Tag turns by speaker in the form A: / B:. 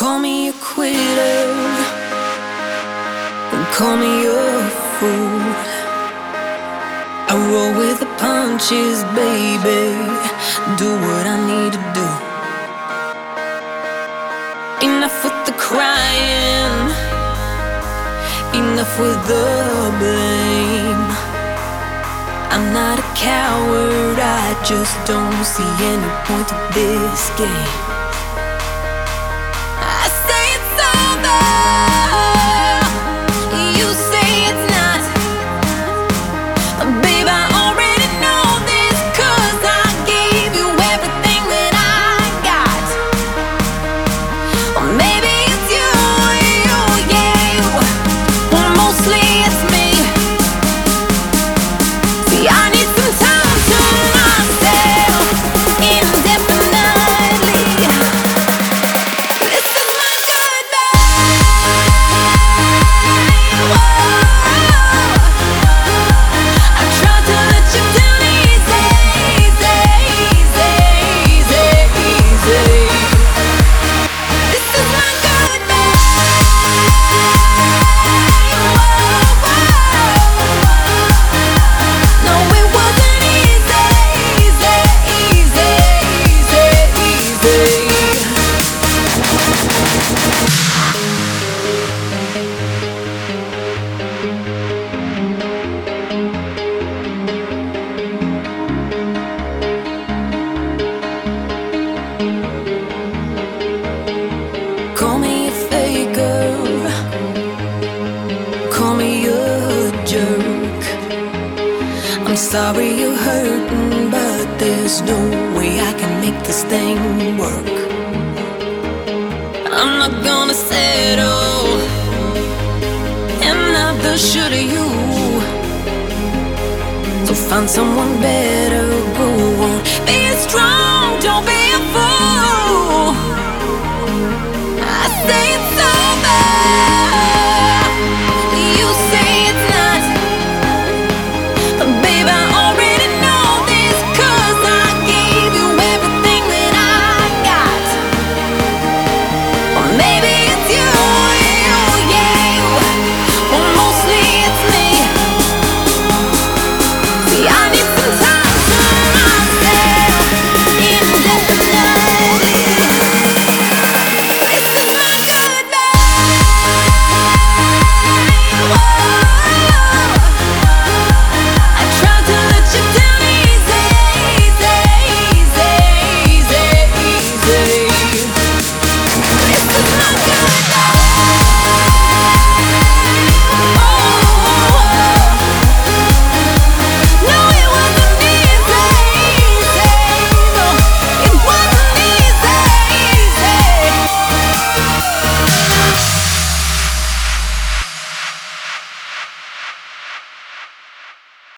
A: Call me a quitter, call me a fool. I roll with the punches, baby. Do what I need to do. Enough with the crying, enough with the blame. I'm not a coward, I just don't see any point to this game. I say it's over, you say it's not. Babe, I already know this, 'cause I gave you everything that I got. Or maybe it's you, yeah, you. Well, mostly it's me. See, I need some time to myself indefinitely. This is my goodbye. I tried to let you down easy, easy, easy, easy, easy. This is my goodbye. No, it wasn't easy, easy, easy, easy, easy. Call me a faker, call me a jerk. I'm sorry you're hurting, but there's no way I can make this thing work. I'm not gonna settle, and neither should you. So find someone better, go on. Be strong, don't be a fool.